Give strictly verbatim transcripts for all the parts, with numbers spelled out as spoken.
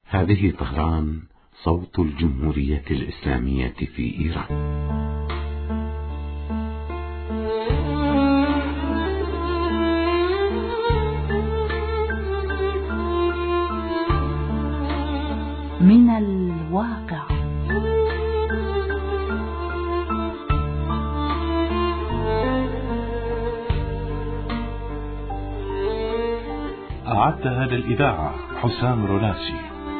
هذه طهران، صوت الجمهورية الإسلامية في إيران. من الواقع. أعدها للإذاعة حسام رولاسي.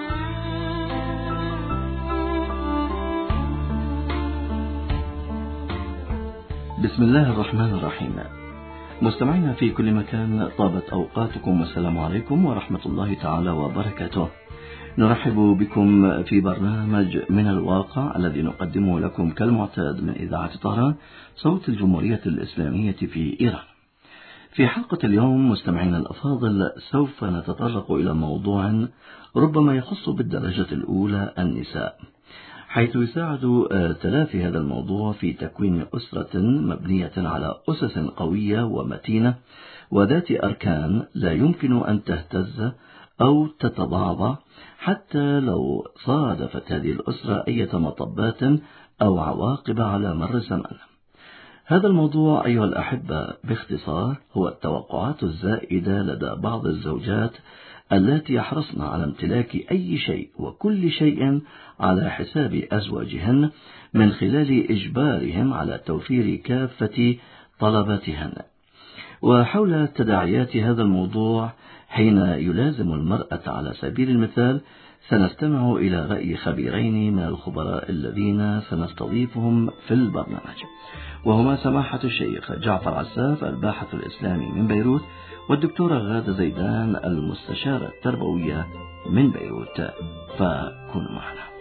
بسم الله الرحمن الرحيم. مستمعينا في كل مكان، طابت أوقاتكم والسلام عليكم ورحمة الله تعالى وبركاته. نرحب بكم في برنامج من الواقع الذي نقدمه لكم كالمعتاد من إذاعة طهران، صوت الجمهورية الإسلامية في إيران. في حلقة اليوم مستمعينا الأفاضل سوف نتطرق إلى موضوع ربما يخص بالدرجة الأولى النساء، حيث يساعد تلافي هذا الموضوع في تكوين أسرة مبنية على أسس قوية ومتينة وذات أركان لا يمكن أن تهتز أو تتضعضع حتى لو صادفت هذه الأسرة أي مطبات أو عواقب على مر الزمن. هذا الموضوع أيها الأحبة باختصار هو التوقعات الزائدة لدى بعض الزوجات التي يحرصن على امتلاك أي شيء وكل شيء على حساب أزواجهن من خلال إجبارهم على توفير كافة طلباتهن. وحول تداعيات هذا الموضوع حين يلازم المرأة على سبيل المثال، سنستمع إلى رأي خبيرين من الخبراء الذين سنستضيفهم في البرنامج، وهما سماحة الشيخ جعفر عساف الباحث الإسلامي من بيروت، والدكتورة غادة زيدان المستشارة التربوية من بيروت. فكونوا معنا.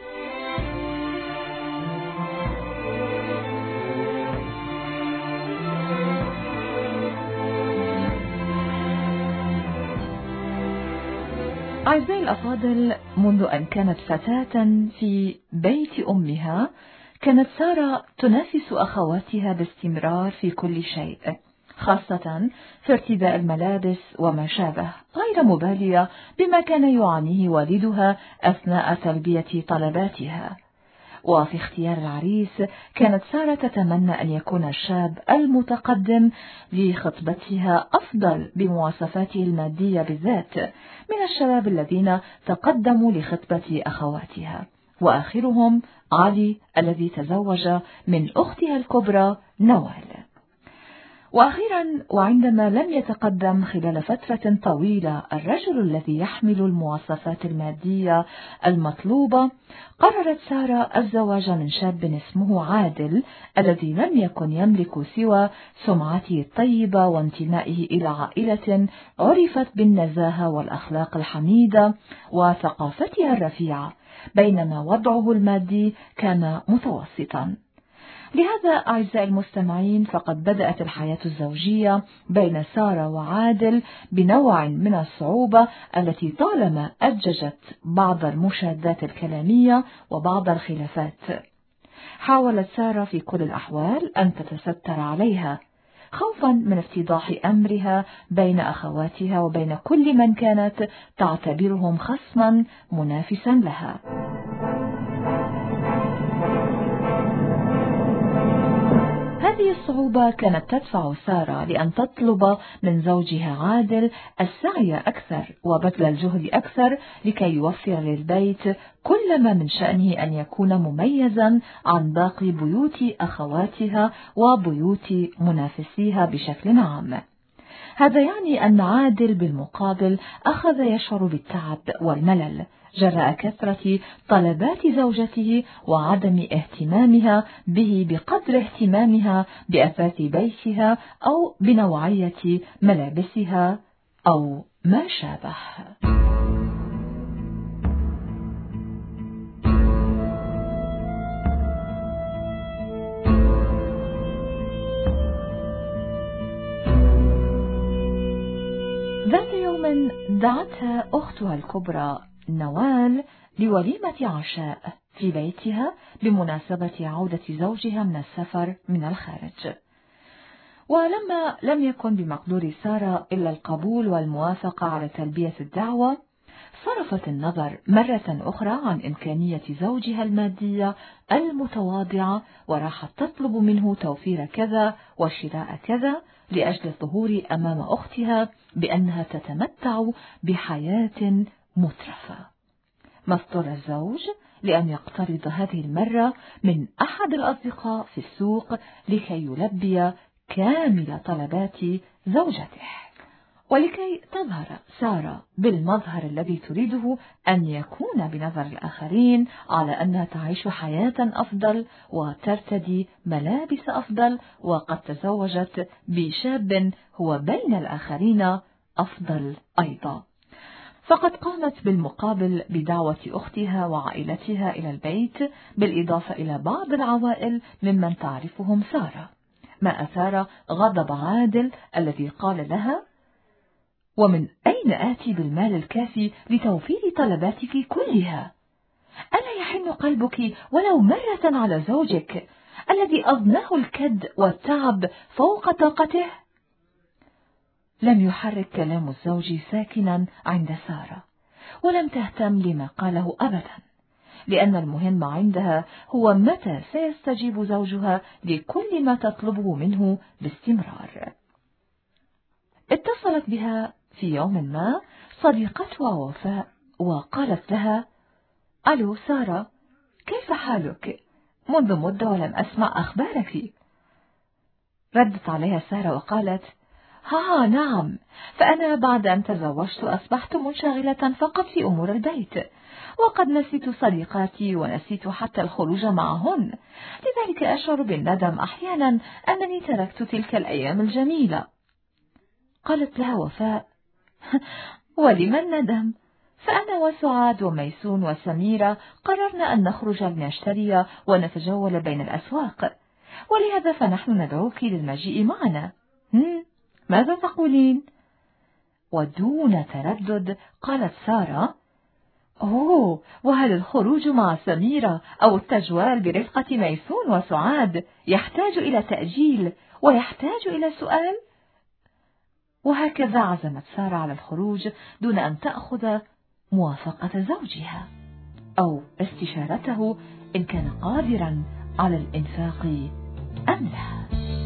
أعزائي الأفاضل، منذ أن كانت فتاة في بيت أمها كانت سارة تنافس أخواتها باستمرار في كل شيء، خاصة في ارتداء الملابس وما شابه، غير مبالية بما كان يعانيه والدها أثناء تلبية طلباتها. وفي اختيار العريس كانت سارة تتمنى أن يكون الشاب المتقدم لخطبتها أفضل بمواصفاته المادية بالذات من الشباب الذين تقدموا لخطبة أخواتها، وآخرهم علي الذي تزوج من أختها الكبرى نوال. وأخيرا، وعندما لم يتقدم خلال فترة طويلة الرجل الذي يحمل المواصفات المادية المطلوبة، قررت سارة الزواج من شاب اسمه عادل الذي لم يكن يملك سوى سمعته الطيبة وانتمائه إلى عائلة عرفت بالنزاهة والأخلاق الحميدة وثقافتها الرفيعة، بينما وضعه المادي كان متوسطا. لهذا أعزائي المستمعين، فقد بدأت الحياة الزوجية بين سارة وعادل بنوع من الصعوبة التي طالما أججت بعض المشادات الكلامية وبعض الخلافات. حاولت سارة في كل الأحوال أن تتستر عليها خوفا من افتضاح أمرها بين أخواتها وبين كل من كانت تعتبرهم خصما منافسا لها. هذه الصعوبة كانت تدفع سارة لأن تطلب من زوجها عادل السعي أكثر وبذل الجهد أكثر لكي يوفر للبيت كل ما من شأنه أن يكون مميزا عن باقي بيوت أخواتها وبيوت منافسيها بشكل عام. هذا يعني أن عادل بالمقابل أخذ يشعر بالتعب والملل جراء كثرة طلبات زوجته وعدم اهتمامها به بقدر اهتمامها بأثاث بيتها أو بنوعية ملابسها أو ما شابه. ذات يوم دعتها أختها الكبرى نوال لوليمة عشاء في بيتها بمناسبة عودة زوجها من السفر من الخارج. ولما لم يكن بمقدور سارة إلا القبول والموافقة على تلبية الدعوة، صرفت النظر مرة أخرى عن إمكانية زوجها المادية المتواضعة، وراحت تطلب منه توفير كذا وشراء كذا لأجل الظهور أمام أختها بأنها تتمتع بحياة مترفة. ما اضطر الزوج لأن يقترض هذه المرة من أحد الأصدقاء في السوق لكي يلبي كامل طلبات زوجته. ولكي تظهر سارة بالمظهر الذي تريده أن يكون بنظر الآخرين على أنها تعيش حياة أفضل وترتدي ملابس أفضل وقد تزوجت بشاب هو بين الآخرين أفضل أيضا، فقد قامت بالمقابل بدعوة أختها وعائلتها إلى البيت، بالإضافة إلى بعض العوائل ممن تعرفهم سارة، ما أثار غضب عادل الذي قال لها: ومن أين آتي بالمال الكافي لتوفير طلباتك كلها؟ ألا يحن قلبك ولو مرة على زوجك الذي أضناه الكد والتعب فوق طاقته؟ لم يحرك كلام الزوج ساكنا عند سارة، ولم تهتم لما قاله أبدا، لأن المهم عندها هو متى سيستجيب زوجها لكل ما تطلبه منه باستمرار. اتصلت بها في يوم ما صديقتها وفاء وقالت لها: ألو سارة، كيف حالك؟ منذ مدة ولم أسمع أخبارك. ردت عليها سارة وقالت: ها نعم، فأنا بعد أن تزوجت أصبحت منشغلة فقط في أمور البيت، وقد نسيت صديقاتي ونسيت حتى الخروج معهن، لذلك أشعر بالندم أحيانا أنني تركت تلك الأيام الجميلة. قالت لها وفاء: ولم الندم؟ فأنا وسعاد وميسون وسميرة قررنا أن نخرج لنشتري ونتجول بين الأسواق، ولهذا فنحن ندعوك للمجيء معنا. ماذا تقولين؟ ودون تردد قالت سارة: أوه، وهل الخروج مع سميرة أو التجوال برفقة ميسون وسعاد يحتاج إلى تأجيل ويحتاج إلى سؤال؟ وهكذا عزمت سارة على الخروج دون أن تأخذ موافقة زوجها أو استشارته إن كان قادرا على الإنفاق أم لا.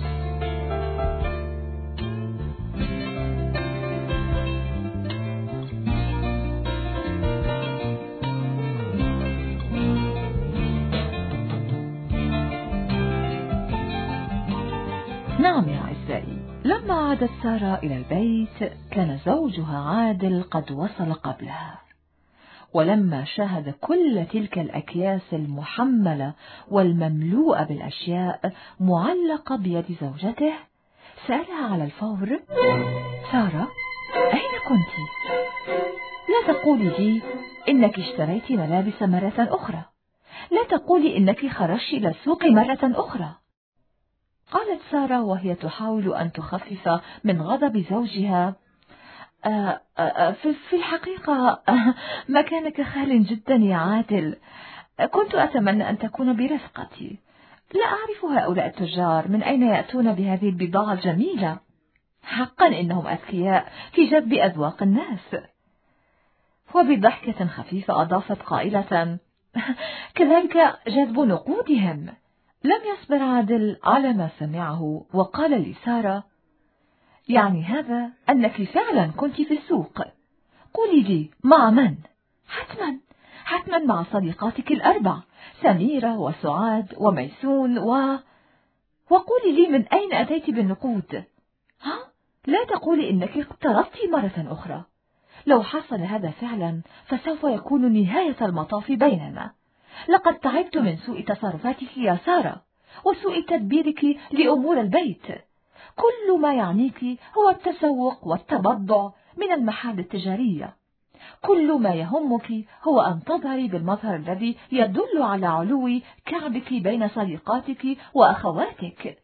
نعم يا أعزائي، لما عادت سارة إلى البيت كان زوجها عادل قد وصل قبلها، ولما شاهد كل تلك الأكياس المحملة والمملوءة بالأشياء معلقة بيد زوجته سألها على الفور: سارة، أين كنت؟ لا تقولي لي إنك اشتريت ملابس مرة أخرى، لا تقولي إنك خرجت إلى السوق مرة أخرى. قالت سارة وهي تحاول أن تخفف من غضب زوجها: آه آه في الحقيقة آه مكانك خال جدا يا عادل، كنت أتمنى أن تكون برفقتي، لا أعرف هؤلاء التجار من أين يأتون بهذه البضاعة الجميلة، حقا إنهم أذكياء في جذب أذواق الناس. وبضحكة خفيفة أضافت قائلة: كذلك جذب نقودهم. لم يصبر عادل على ما سمعه وقال لسارة: يعني هذا أنك فعلا كنت في السوق؟ قولي لي مع من؟ حتما حتما مع صديقاتك الأربع، سميرة وسعاد وميسون و... وقولي لي من أين أتيت بالنقود؟ ها؟ لا تقولي إنك اقترضت مرة أخرى، لو حصل هذا فعلا فسوف يكون نهاية المطاف بيننا. لقد تعبت من سوء تصرفاتك يا سارة وسوء تدبيرك لأمور البيت. كل ما يعنيك هو التسوق والتبضع من المحال التجارية. كل ما يهمك هو أن تظهري بالمظهر الذي يدل على علو كعبك بين صديقاتك وأخواتك.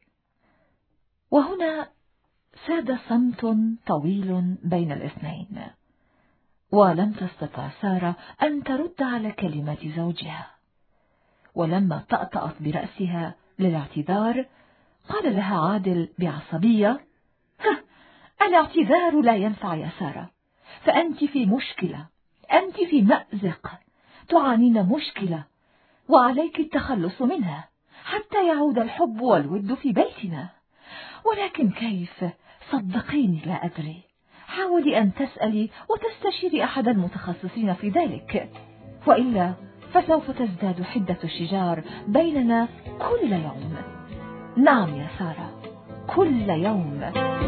وهنا ساد صمت طويل بين الاثنين، ولم تستطع سارة أن ترد على كلمات زوجها. ولما طأطأت برأسها للاعتذار قال لها عادل بعصبية: الاعتذار لا ينفع يا سارة، فأنت في مشكلة، أنت في مأزق، تعانين مشكلة وعليك التخلص منها حتى يعود الحب والود في بيتنا. ولكن كيف؟ صدقيني لا أدري. حاولي أن تسألي وتستشيري أحد المتخصصين في ذلك، وإلا فسوف تزداد حدة الشجار بيننا كل يوم. نعم يا سارة، كل يوم.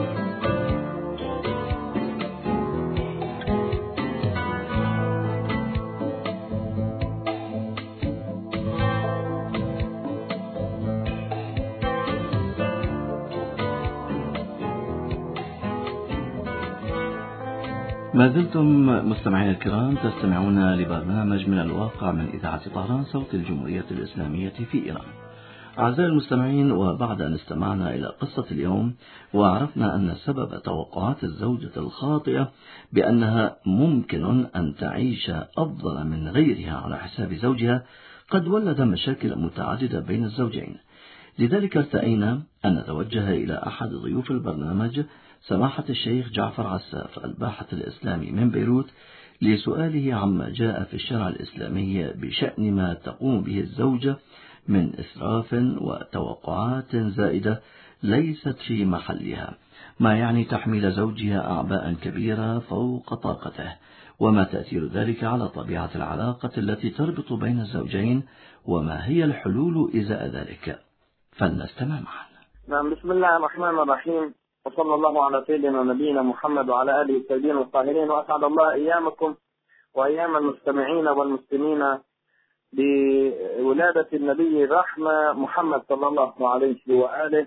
ما زلتم مستمعين الكرام تستمعون لبرنامج من الواقع من إذاعة طهران صوت الجمهورية الإسلامية في إيران. أعزائي المستمعين، وبعد أن استمعنا إلى قصة اليوم وعرفنا أن سبب توقعات الزوجة الخاطئة بأنها ممكن أن تعيش أفضل من غيرها على حساب زوجها قد ولد مشاكل متعددة بين الزوجين، لذلك ارتأينا أن نتوجه إلى أحد ضيوف البرنامج سماحة الشيخ جعفر عساف الباحث الإسلامي من بيروت لسؤاله عما جاء في الشرع الإسلامي بشأن ما تقوم به الزوجة من إسراف وتوقعات زائدة ليست في محلها، ما يعني تحميل زوجها أعباء كبيرة فوق طاقته، وما تأثير ذلك على طبيعة العلاقة التي تربط بين الزوجين، وما هي الحلول إزاء ذلك. فلنستمع معا. نعم، بسم الله الرحمن الرحيم، وصلى الله على سيدنا نبينا محمد وعلى آله الطيبين الطاهرين، وأسعد الله أيامكم وأيام المستمعين والمسلمين بولادة النبي الرحمة محمد صلى الله عليه وآله.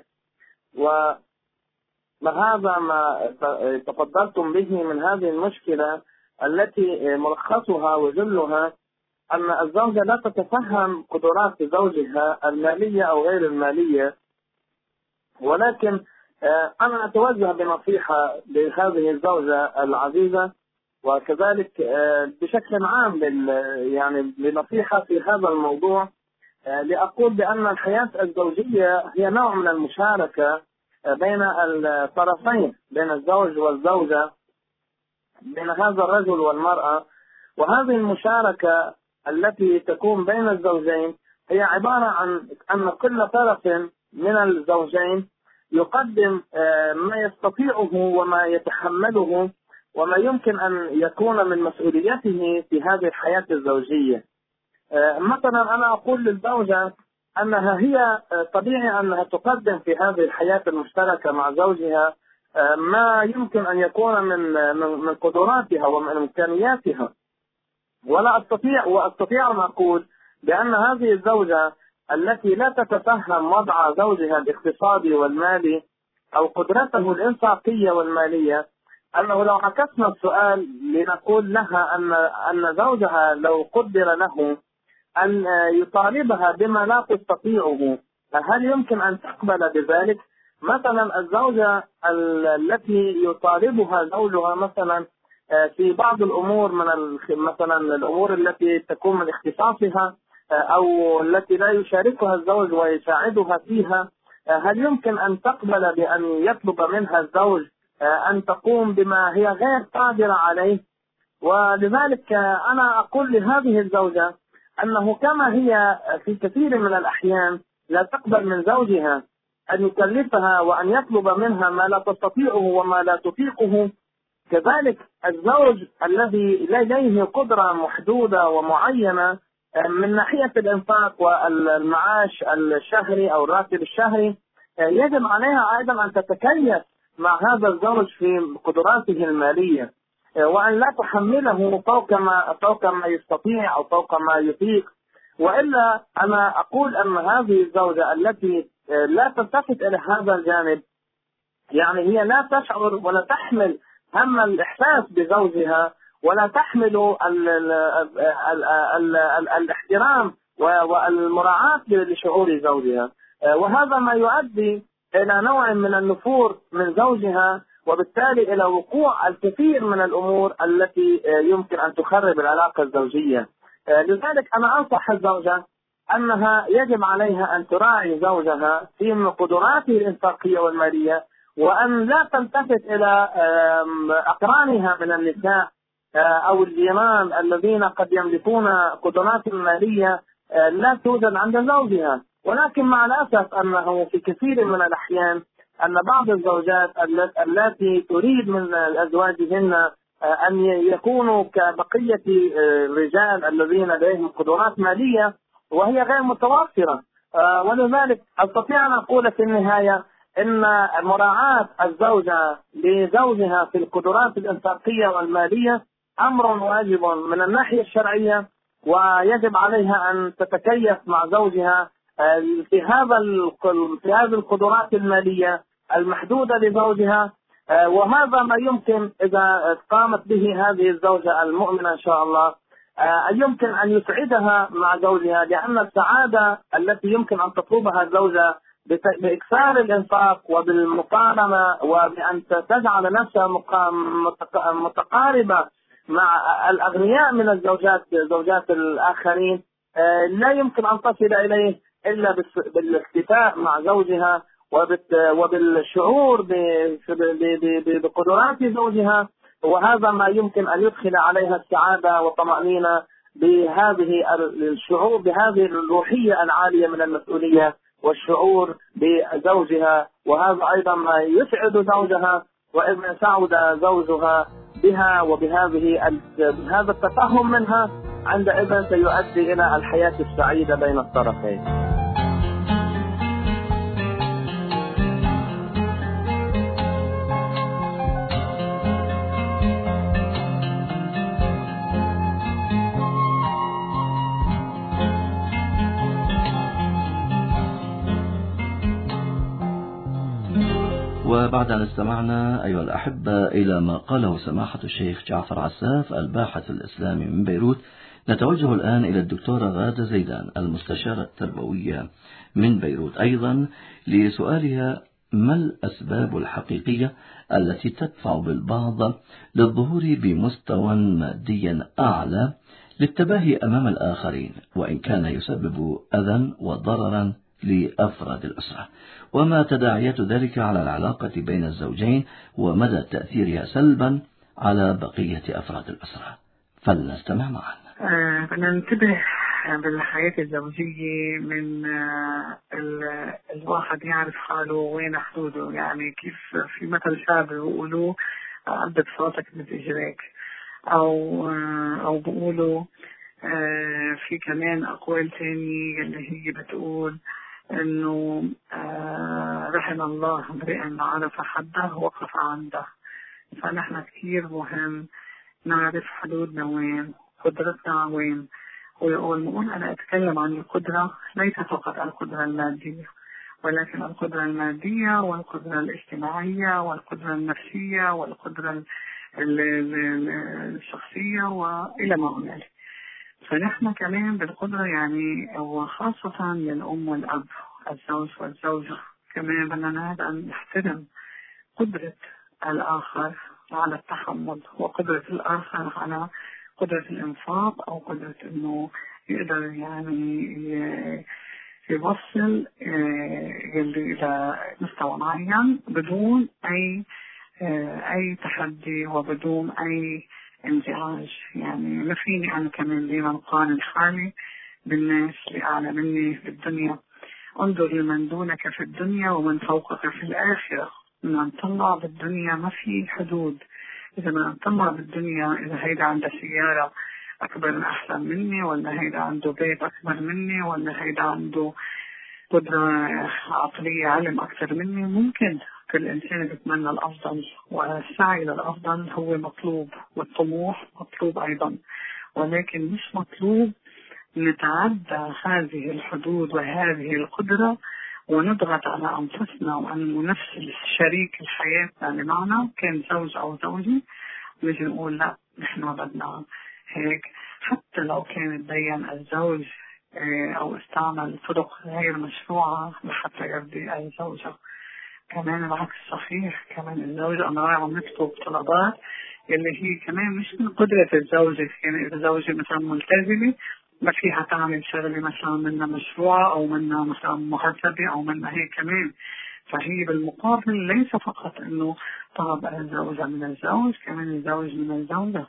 وهذا ما تفضلتم به من هذه المشكلة التي ملخصها وجلها أن الزوجة لا تتفهم قدرات زوجها المالية أو غير المالية، ولكن أنا أتوجه بنصيحة لهذه الزوجة العزيزة، وكذلك بشكل عام يعني بنصيحة في هذا الموضوع، لأقول بأن الحياة الزوجية هي نوع من المشاركة بين الطرفين، بين الزوج والزوجة، بين هذا الرجل والمرأة. وهذه المشاركة التي تكون بين الزوجين هي عبارة عن أن كل طرف من الزوجين يقدم ما يستطيعه وما يتحمله وما يمكن أن يكون من مسؤوليته في هذه الحياة الزوجية. مثلا أنا أقول للزوجة أنها هي طبيعي أنها تقدم في هذه الحياة المشتركة مع زوجها ما يمكن أن يكون من من قدراتها ومن إمكانياتها، ولا أستطيع وأستطيع أن أقول بأن هذه الزوجة التي لا تتفهم وضع زوجها الاقتصادي والمالي أو قدرته الإنفاقية والمالية، أنه لو عكسنا السؤال لنقول لها أن أن زوجها لو قدر له أن يطالبها بما لا تستطيعه، هل يمكن أن تقبل بذلك؟ مثلا الزوجة التي يطالبها زوجها مثلا في بعض الأمور من مثلا الأمور التي تكون من اختصاصها أو التي لا يشاركها الزوج ويساعدها فيها، هل يمكن أن تقبل بأن يطلب منها الزوج أن تقوم بما هي غير قادرة عليه؟ ولذلك أنا أقول لهذه الزوجة أنه كما هي في كثير من الأحيان لا تقبل من زوجها أن يكلفها وأن يطلب منها ما لا تستطيعه وما لا تطيقه، كذلك الزوج الذي لديه قدرة محدودة ومعينة من ناحية الإنفاق والمعاش الشهري أو الراتب الشهري، يجب عليها أيضا أن تتكيف مع هذا الزوج في قدراته المالية، وأن لا تحمله فوق ما فوق ما يستطيع أو فوق ما يطيق. وإلا أنا أقول أن هذه الزوجة التي لا تلتفت إلى هذا الجانب، يعني هي لا تشعر ولا تحمل هم الإحساس بزوجها ولا تحمل ال ال ال ال ال الاحترام والمراعاة لشعور زوجها، وهذا ما يؤدي إلى نوع من النفور من زوجها، وبالتالي إلى وقوع الكثير من الأمور التي يمكن أن تخرب العلاقة الزوجية. لذلك أنا أنصح الزوجة أنها يجب عليها أن تراعي زوجها في قدراته الإنفاقية والمالية، وأن لا تلتفت إلى أقرانها من النساء أو الجيران الذين قد يملكون قدرات مالية لا توجد عند زوجها. ولكن مع الأسف أنه في كثير من الأحيان أن بعض الزوجات التي تريد من أزواجهن أن يكونوا كبقية الرجال الذين لديهم قدرات مالية وهي غير متوفرة. ولذلك أستطيع أن أقول في النهاية إن مراعاة الزوجة لزوجها في القدرات الإنفاقية والمالية أمر واجب من الناحية الشرعية، ويجب عليها أن تتكيف مع زوجها في هذا في هذه القدرات المالية المحدودة لزوجها. وهذا ما يمكن إذا قامت به هذه الزوجة المؤمنة إن شاء الله أن يمكن أن يسعدها مع زوجها، لأن السعادة التي يمكن أن تطلبها الزوجة بإكثار الإنفاق وبالمقارنة وبأن تجعل نفسها متقاربة مع الأغنياء من الزوجات زوجات الآخرين لا يمكن أن تصل إليه إلا بالاكتفاء مع زوجها وبالشعور بقدرات زوجها. وهذا ما يمكن أن يدخل عليها السعادة والطمأنينة بهذه الشعور بهذه الروحية العالية من المسؤولية والشعور بزوجها. وهذا أيضا ما يسعد زوجها، وإذا سعد زوجها بها وبهذه هذا التفهم منها عندئذ سيؤدي إلى الحياة السعيدة بين الطرفين. وبعد أن استمعنا أيها الأحبة إلى ما قاله سماحة الشيخ جعفر عساف الباحث الإسلامي من بيروت، نتوجه الآن إلى الدكتورة غادة زيدان المستشارة التربوية من بيروت أيضا لسؤالها: ما الأسباب الحقيقية التي تدفع بالبعض للظهور بمستوى مادي أعلى للتباهي أمام الآخرين، وإن كان يسبب أذى وضررا لأفراد الأسرة؟ وما تداعيات ذلك على العلاقة بين الزوجين ومدى تأثيرها سلبا على بقية أفراد الأسرة؟ فلنستمع معا. آه فننتبه بالحياة الزوجية من آه الواحد يعرف حاله وين حدوده. يعني كيف في مثل شعبي بيقولوا عدت صوتك بتجريك، أو آه أو بيقولوا آه في كمان أقوال تانية اللي هي بتقول إنه آه رحم الله امرئ عرف حده وقف عنده. فنحن كثير مهم نعرف حدودنا وين، قدرتنا وين. ويقول نقول أنا أتكلم عن القدرة ليس فقط القدرة المادية، ولكن القدرة المادية والقدرة الاجتماعية والقدرة النفسية والقدرة الشخصية وإلى ما هنالك. فنحن كمان بالقدرة يعني وخاصة للأم والأب الزوج والزوجة كمان بدنا نحترم قدرة الآخر على التحمل وقدرة الآخر على قدرة الإنفاق أو قدرة إنه يقدر يعني يوصل إلى مستوى معين بدون أي أي تحدي وبدون أي انزعاج. يعني ما فيني أنا كمان ديما نقارن حالي بالناس اللي أعلى مني في الدنيا. انظر لمن دونك في الدنيا ومن فوقك في الآخرة. من نطلع بالدنيا ما في حدود. إذا ما نطلع بالدنيا إذا هيدا عنده سيارة أكبر أحسن مني، ولا هيدا عنده بيت أكبر مني، ولا هيدا عنده قدرة عقلية علم أكثر مني، ممكن كل إنسان بيتمنى الأفضل، والسعي للأفضل هو مطلوب، والطموح مطلوب أيضا، ولكن مش مطلوب نتعدى هذه الحدود وهذه القدرة ونضغط على أنفسنا وأنه نفس الشريك الحياة اللي معنا كان زوج أو زوجي نجي نقول لا نحن بدنا هيك، حتى لو كان تدين الزوج أو استعمل طرق غير مشروعة لحتى يرضي أي زوجة. كمان العكس صحيح، كمان الزوجة أنا عم نكتب طلبات اللي هي كمان مش من قدرة الزوجة. يعني إذا زوجة مثلا ملتزمة ما فيها تعمل شغلة مثلا منها مشروع أو منها مثلا محاسبة أو منها هيك كمان. فهي بالمقابل ليس فقط إنه طلب الزوجة من الزوج، كمان الزوج من الزوجة.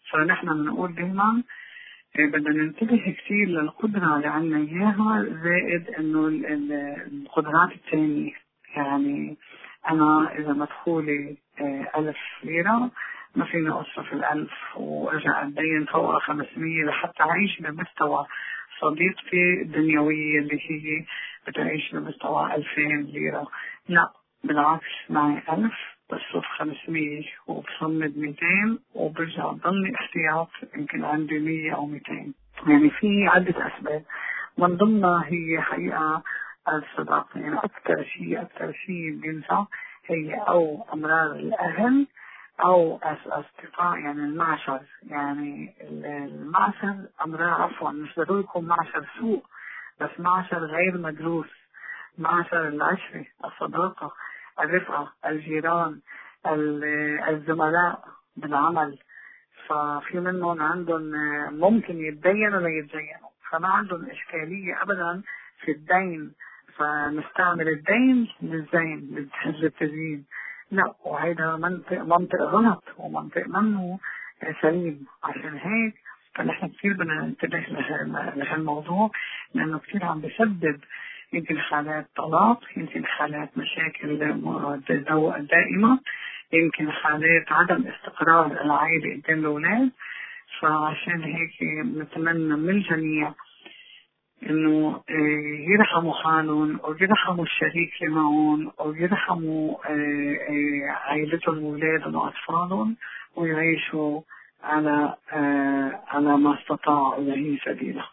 فنحن بنقول دائما بدنا ننتبه كثير للقدرة اللي عنا إياها، زائد إنه القدرات الثانية. يعني أنا إذا مدخولي ألف ليرة ما فيني أصرف الألف وأرجع أتدين فوق خمسمية لحتى أعيش بمستوى صديقتي الدنيوية اللي هي بتعيش بمستوى ألفين ليرة. لا بالعكس، معي ألف بصرف خمسمية وبصمد ميتين وبرجع ضلني احتياط يمكن عندي مية أو ميتين. يعني في عدة أسباب من ضمنها هي حقيقة الصداقة. يعني أكثر شيء أكثر شيء بينفع هي أو أمرار الأهل أو أصدقاء، يعني المعشر. يعني المعشر أمرار، عفوا مش ضروري يكون معشر سوء، بس معشر غير مدروس، معشر العشرة، الصداقة، الرفقة، الجيران، الزملاء بالعمل. ففي منهم عندهم ممكن يتدينوا ولا يتزينوا، فما عندهم إشكالية أبدا في الدين، فنستعمل الدين للزين للتزيين. لا، وهذا منطق منطق غلط ومنطق منه سليم. عشان هيك فنحن كثير بدنا ننتبه لهالموضوع، لأنه كثير عم بيسبب يمكن حالات طلاق، يمكن حالات مشاكل دائمة، يمكن حالات عدم استقرار العائلة قدام الأولاد. فعشان هيك نتمنى من الجميع إنه يرحموا حالهم ويرحموا الشريك اللي معهم ويرحموا عائلتهم وأولادهم وأطفالهم، ويعيشوا على على ما استطاعوا إليه سبيلا.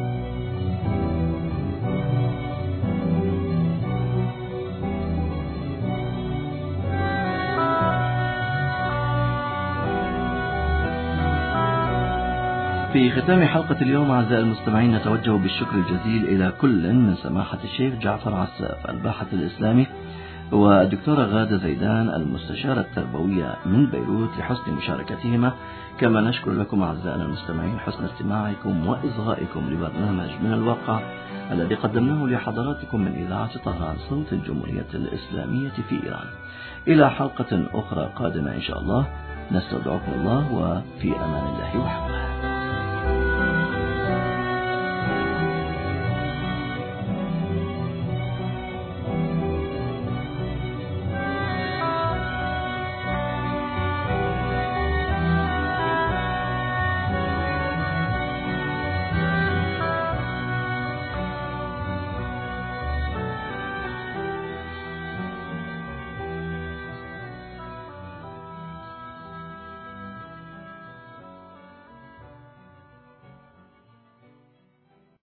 في ختام حلقة اليوم أعزائي المستمعين نتوجه بالشكر الجزيل إلى كل من سماحة الشيخ جعفر عساف الباحث الإسلامي والدكتورة غادة زيدان المستشارة التربوية من بيروت لحسن مشاركتهما. كما نشكر لكم أعزائنا المستمعين حسن استماعكم وإصغائكم لبرنامج من الواقع الذي قدمناه لحضراتكم من إذاعة طهران صوت الجمهورية الإسلامية في إيران. إلى حلقة أخرى قادمة إن شاء الله، نستودعكم الله وفي أمان الله وحفظه.